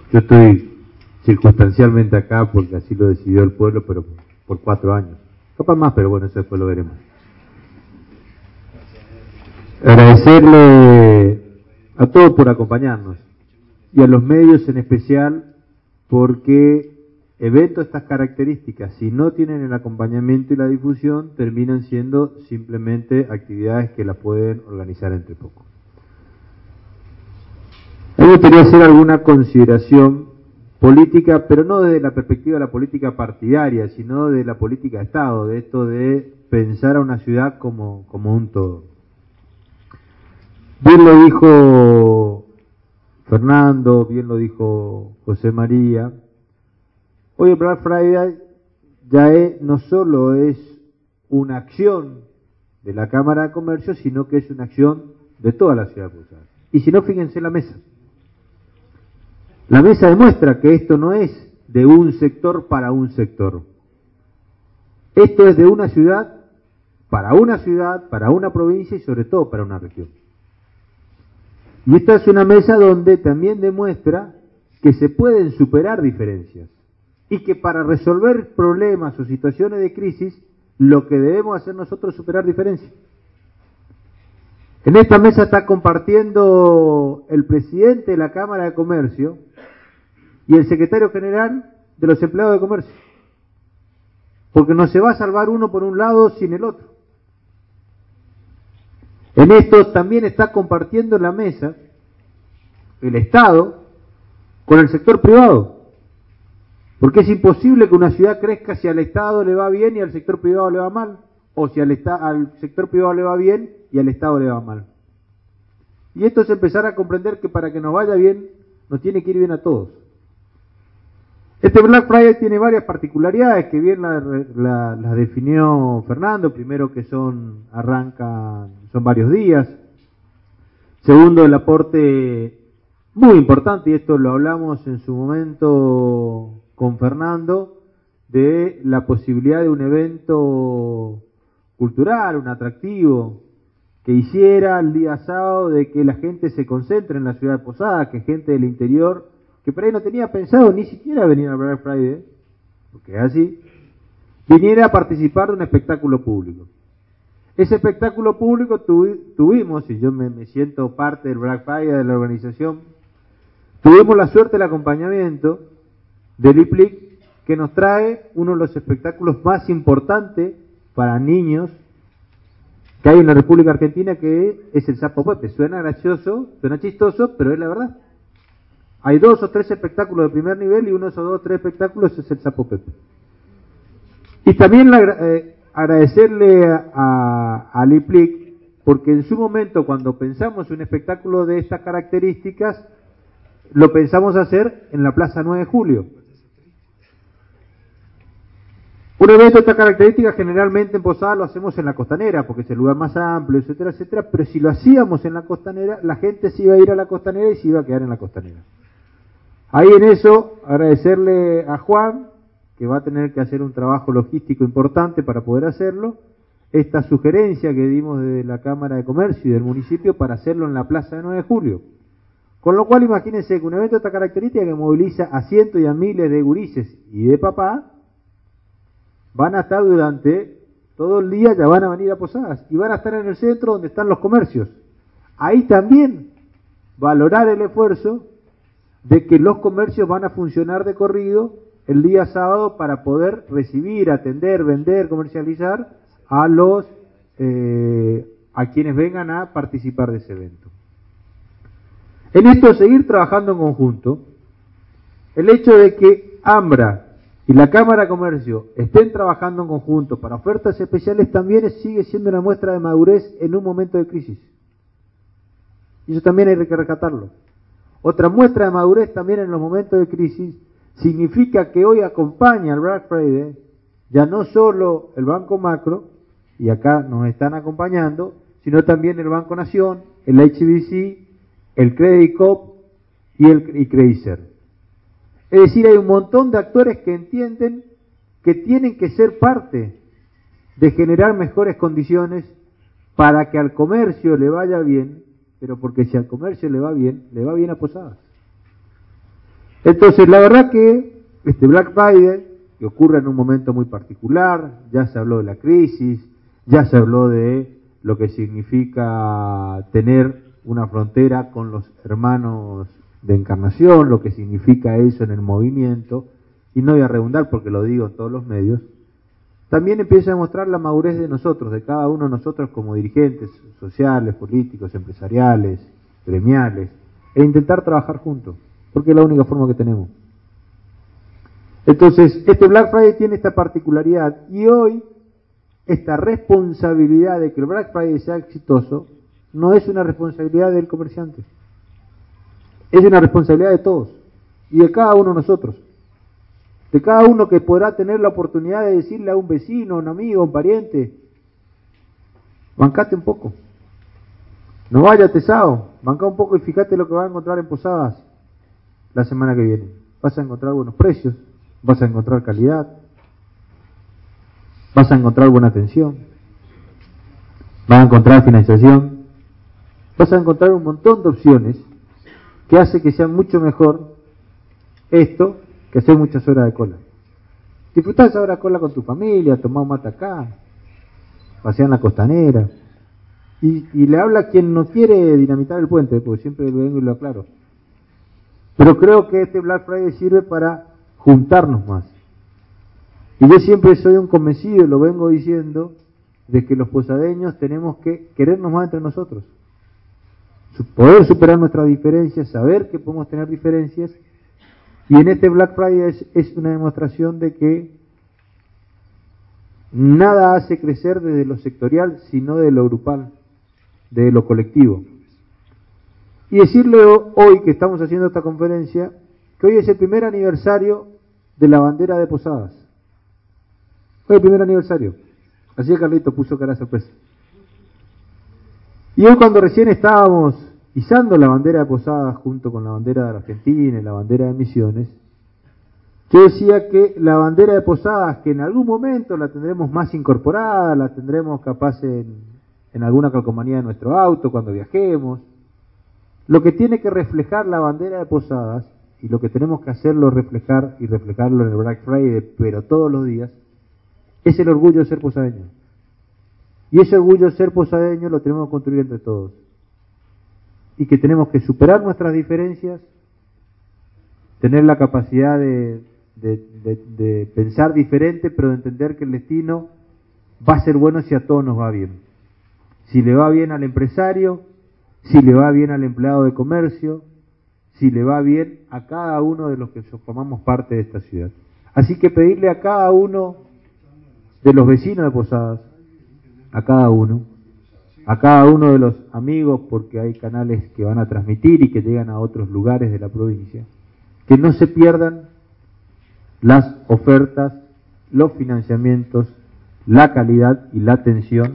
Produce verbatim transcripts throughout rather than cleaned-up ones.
Yo estoy circunstancialmente acá porque así lo decidió el pueblo, pero por cuatro años. Capaz más, pero bueno, eso después lo veremos. Agradecerle a todos por acompañarnos y a los medios en especial, porque eventos de estas características, si no tienen el acompañamiento y la difusión, terminan siendo simplemente actividades que las pueden organizar entre pocos. A mí me gustaría hacer alguna consideración política, pero no desde la perspectiva de la política partidaria, sino de la política de Estado, de esto de pensar a una ciudad como, como un todo. Bien lo dijo Fernando, bien lo dijo José María. Hoy el Black Friday ya es, no solo es una acción de la Cámara de Comercio, sino que es una acción de toda la ciudad de Posadas. Y si no, fíjense la mesa. La mesa demuestra que esto no es de un sector para un sector. Esto es de una ciudad para una ciudad, para una provincia y sobre todo para una región. Y esta es una mesa donde también demuestra que se pueden superar diferencias y que para resolver problemas o situaciones de crisis, lo que debemos hacer nosotros es superar diferencias. En esta mesa está compartiendo el presidente de la Cámara de Comercio y el secretario general de los empleados de comercio, porque no se va a salvar uno por un lado sin el otro. En esto también está compartiendo la mesa el Estado con el sector privado, porque es imposible que una ciudad crezca si al Estado le va bien y al sector privado le va mal, o si al, al sector privado le va bien y al Estado le va mal. Y esto es empezar a comprender que para que nos vaya bien, nos tiene que ir bien a todos. Este Black Friday tiene varias particularidades que bien las la, la definió Fernando. Primero, que son arrancan, son varios días. Segundo, el aporte muy importante, y esto lo hablamos en su momento con Fernando, de la posibilidad de un evento cultural, un atractivo, que hiciera el día sábado de que la gente se concentre en la ciudad de Posadas, que gente del interior, que por ahí no tenía pensado ni siquiera venir al Black Friday, porque es así, viniera a participar de un espectáculo público. Ese espectáculo público tuvi, tuvimos, y yo me, me siento parte del Black Friday, de la organización, tuvimos la suerte del acompañamiento del I P L I C, que nos trae uno de los espectáculos más importantes para niños que hay en la República Argentina, que es el Sapo Pepe. Suena gracioso, suena chistoso, pero es la verdad. Hay dos o tres espectáculos de primer nivel y uno de esos dos o tres espectáculos es el Sapo Pepe. Y también la, eh, agradecerle a, al I P L I C, porque en su momento, cuando pensamos un espectáculo de estas características, lo pensamos hacer en la Plaza nueve de Julio. Un evento de estas características generalmente en Posadas lo hacemos en la Costanera, porque es el lugar más amplio, etcétera, etcétera, pero si lo hacíamos en la Costanera, la gente se iba a ir a la Costanera y se iba a quedar en la Costanera. Ahí en eso, agradecerle a Juan, que va a tener que hacer un trabajo logístico importante para poder hacerlo, esta sugerencia que dimos desde la Cámara de Comercio y del municipio para hacerlo en la Plaza de nueve de Julio. Con lo cual, imagínense que un evento de esta característica, que moviliza a cientos y a miles de gurises y de papá, van a estar durante todo el día, ya van a venir a Posadas, y van a estar en el centro donde están los comercios. Ahí también valorar el esfuerzo de que los comercios van a funcionar de corrido el día sábado para poder recibir, atender, vender, comercializar a los eh, a quienes vengan a participar de ese evento. En esto, seguir trabajando en conjunto, el hecho de que AMBRA y la Cámara de Comercio estén trabajando en conjunto para ofertas especiales también sigue siendo una muestra de madurez en un momento de crisis. Y eso también hay que rescatarlo. Otra muestra de madurez también en los momentos de crisis significa que hoy acompaña al Black Friday ya no solo el Banco Macro, y acá nos están acompañando, sino también el Banco Nación, el H B C, el Credit Coop y el y Credicert. Es decir, hay un montón de actores que entienden que tienen que ser parte de generar mejores condiciones para que al comercio le vaya bien, pero porque si al comercio le va bien, le va bien a Posadas. Entonces, la verdad que este Black Friday, que ocurre en un momento muy particular, ya se habló de la crisis, ya se habló de lo que significa tener una frontera con los hermanos de Encarnación, lo que significa eso en el movimiento, y no voy a redundar porque lo digo en todos los medios. También empieza a mostrar la madurez de nosotros, de cada uno de nosotros como dirigentes sociales, políticos, empresariales, gremiales, e intentar trabajar juntos, porque es la única forma que tenemos. Entonces, este Black Friday tiene esta particularidad, y hoy esta responsabilidad de que el Black Friday sea exitoso no es una responsabilidad del comerciante, es una responsabilidad de todos y de cada uno de nosotros, de cada uno que podrá tener la oportunidad de decirle a un vecino, a un amigo, a un pariente: bancate un poco, no vaya tesado, banca un poco y fíjate lo que vas a encontrar en Posadas la semana que viene. Vas a encontrar buenos precios, vas a encontrar calidad, vas a encontrar buena atención, vas a encontrar financiación, vas a encontrar un montón de opciones que hace que sea mucho mejor esto que hacer muchas horas de cola. Disfrutar esa hora de cola con tu familia, tomar un mate acá, pasear en la costanera. Y, y le habla a quien no quiere dinamitar el puente, porque siempre lo vengo y lo aclaro. Pero creo que este Black Friday sirve para juntarnos más. Y yo siempre soy un convencido, y lo vengo diciendo, de que los posadeños tenemos que querernos más entre nosotros. Poder superar nuestras diferencias, saber que podemos tener diferencias. Y en este Black Friday es, es una demostración de que nada hace crecer desde lo sectorial, sino de lo grupal, de lo colectivo. Y decirle hoy que estamos haciendo esta conferencia, que hoy es el primer aniversario de la bandera de Posadas. Fue el primer aniversario. Así que Carlito puso cara de sorpresa. Y hoy, cuando recién estábamos izando la bandera de Posadas junto con la bandera de Argentina y la bandera de Misiones, yo decía que la bandera de Posadas, que en algún momento la tendremos más incorporada, la tendremos capaz en, en alguna calcomanía de nuestro auto cuando viajemos, lo que tiene que reflejar la bandera de Posadas, y lo que tenemos que hacerlo reflejar y reflejarlo en el Black Friday, pero todos los días, es el orgullo de ser posadeño. Y ese orgullo de ser posadeño lo tenemos que construir entre todos. Y que tenemos que superar nuestras diferencias, tener la capacidad de, de, de, de pensar diferente, pero de entender que el destino va a ser bueno si a todos nos va bien. Si le va bien al empresario, si le va bien al empleado de comercio, si le va bien a cada uno de los que formamos parte de esta ciudad. Así que pedirle a cada uno de los vecinos de Posadas, a cada uno, a cada uno de los amigos, porque hay canales que van a transmitir y que llegan a otros lugares de la provincia, que no se pierdan las ofertas, los financiamientos, la calidad y la atención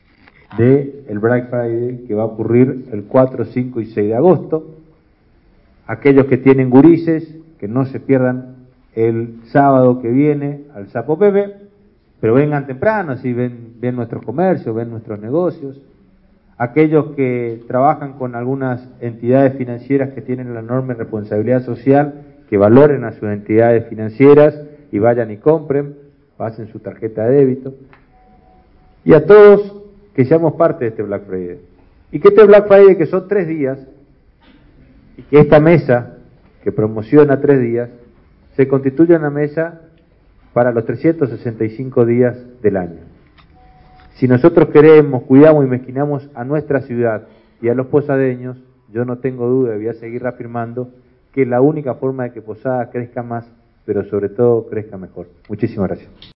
del Black Friday, que va a ocurrir el cuatro, cinco y seis de agosto. Aquellos que tienen gurises, que no se pierdan el sábado que viene al Sapo Pepe, pero vengan temprano, así ven, ven nuestros comercios, ven nuestros negocios. Aquellos que trabajan con algunas entidades financieras que tienen la enorme responsabilidad social, que valoren a sus entidades financieras y vayan y compren, pasen su tarjeta de débito. Y a todos que seamos parte de este Black Friday. Y que este Black Friday, que son tres días, y que esta mesa, que promociona tres días, se constituya una mesa para los trescientos sesenta y cinco días del año. Si nosotros queremos, cuidamos y mezquinamos a nuestra ciudad y a los posadeños, yo no tengo duda y voy a seguir reafirmando que es la única forma de que Posadas crezca más, pero sobre todo crezca mejor. Muchísimas gracias.